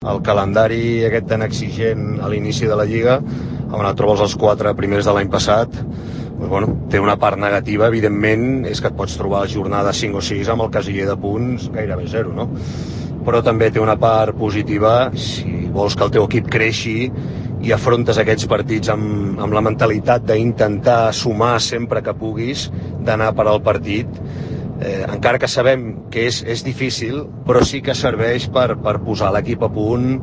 el calendari aquest tan exigent a l'inici de la Lliga, on et trobes els 4 primers de l'any passat, doncs, bueno, té una part negativa, evidentment, és que et pots trobar a jornada 5 o 6 amb el casiller de punts gairebé 0, no? Però també té una part positiva si vols que el teu equip creixi i afrontes aquests partits amb la mentalitat d'intentar sumar sempre que puguis, d'anar per al partit, encara que sabem que és difícil, però sí que serveix per posar l'equip a punt